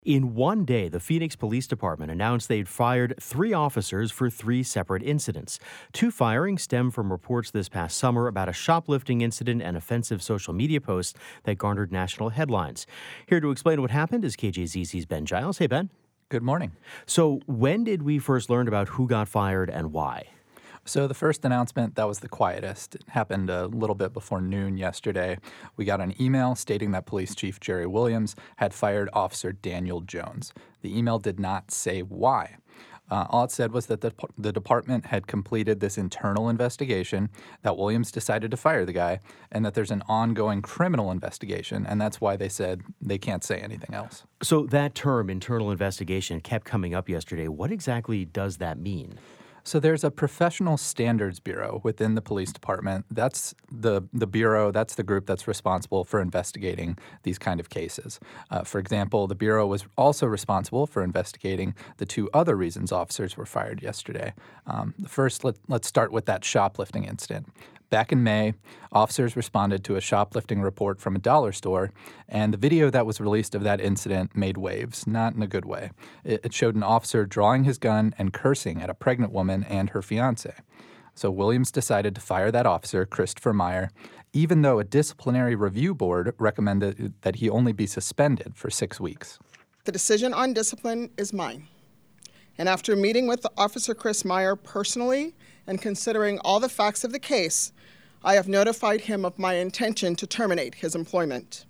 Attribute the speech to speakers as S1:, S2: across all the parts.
S1: In one day, the Phoenix Police Department announced they'd fired 3 officers for 3 separate incidents. 2 firings stem from reports this past summer about a shoplifting incident and offensive social media posts that garnered national headlines. Here to explain what happened is KJZZ's Ben Giles. Hey, Ben.
S2: Good morning.
S1: So when did we first learn about who got fired and why?
S2: So the first announcement, that was the quietest. It happened a little bit before noon yesterday. We got an email stating that Police Chief Jerry Williams had fired Officer Daniel Jones. The email did not say why. All it said was that the department had completed this internal investigation, that Williams decided to fire the guy, and that there's an ongoing criminal investigation, and that's why they said they can't say anything else.
S1: So that term, internal investigation, kept coming up yesterday. What exactly does that mean?
S2: So there's a professional standards bureau within the police department. That's the bureau, that's the group that's responsible for investigating these kind of cases. For example, the bureau was also responsible for investigating the 2 other reasons officers were fired yesterday. First, let's start with that shoplifting incident. Back in May, officers responded to a shoplifting report from a dollar store, and the video that was released of that incident made waves, not in a good way. It showed an officer drawing his gun and cursing at a pregnant woman and her fiancé. So Williams decided to fire that officer, Christopher Meyer, even though a disciplinary review board recommended that he only be suspended for 6 weeks.
S3: The decision on discipline is mine. And after meeting with Officer Chris Meyer personally and considering all the facts of the case, I have notified him of my intention to terminate his employment.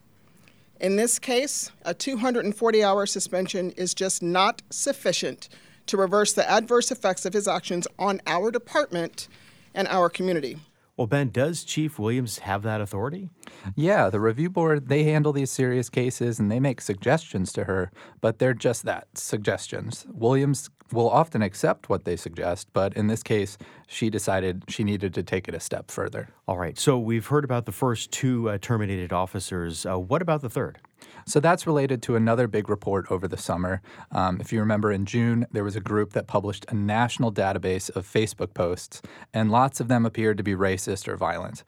S3: In this case, a 240-hour suspension is just not sufficient to reverse the adverse effects of his actions on our department and our community.
S1: Well, Ben, does Chief Williams have that authority?
S2: Yeah, the review board, they handle these serious cases and they make suggestions to her, but they're just that, suggestions. Williams will often accept what they suggest, but in this case, she decided she needed to take it a step further.
S1: All right, so we've heard about the first 2 terminated officers. What about the third?
S2: So that's related to another big report over the summer. If you remember, in June, there was a group that published a national database of Facebook posts, and lots of them appeared to be racist or violent.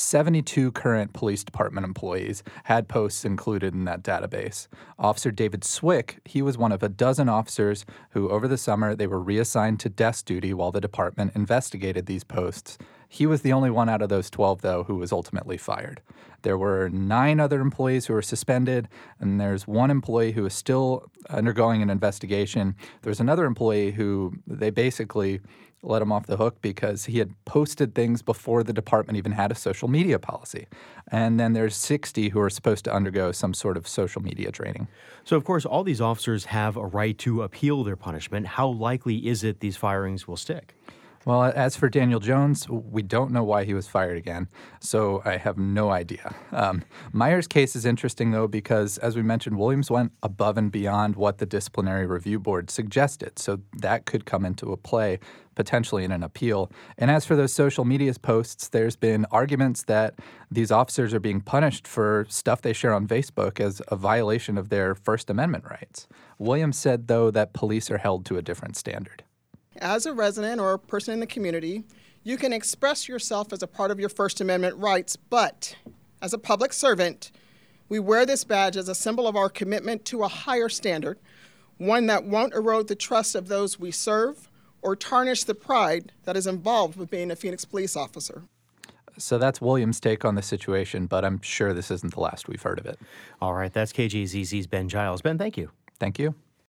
S2: 72 current police department employees had posts included in that database. Officer David Swick, he was one of a dozen officers who, over the summer, they were reassigned to desk duty while the department investigated these posts. He was the only one out of those 12, though, who was ultimately fired. There were 9 other employees who were suspended, and there's 1 employee who is still undergoing an investigation. There's another employee who they basically let him off the hook because he had posted things before the department even had a social media policy. And then there's 60 who are supposed to undergo some sort of social media training.
S1: So, of course, all these officers have a right to appeal their punishment. How likely is it these firings will stick?
S2: Well, as for Daniel Jones, we don't know why he was fired again, so I have no idea. Meyer's case is interesting, though, because, as we mentioned, Williams went above and beyond what the disciplinary review board suggested, so that could come into a play, potentially in an appeal. And as for those social media posts, there's been arguments that these officers are being punished for stuff they share on Facebook as a violation of their First Amendment rights. Williams said, though, that police are held to a different standard.
S3: As a resident or a person in the community, you can express yourself as a part of your First Amendment rights, but as a public servant, we wear this badge as a symbol of our commitment to a higher standard, one that won't erode the trust of those we serve or tarnish the pride that is involved with being a Phoenix police officer.
S2: So that's Williams' take on the situation, but I'm sure this isn't the last we've heard of it.
S1: All right, that's KJZZ's Ben Giles. Ben, thank you.
S2: Thank you.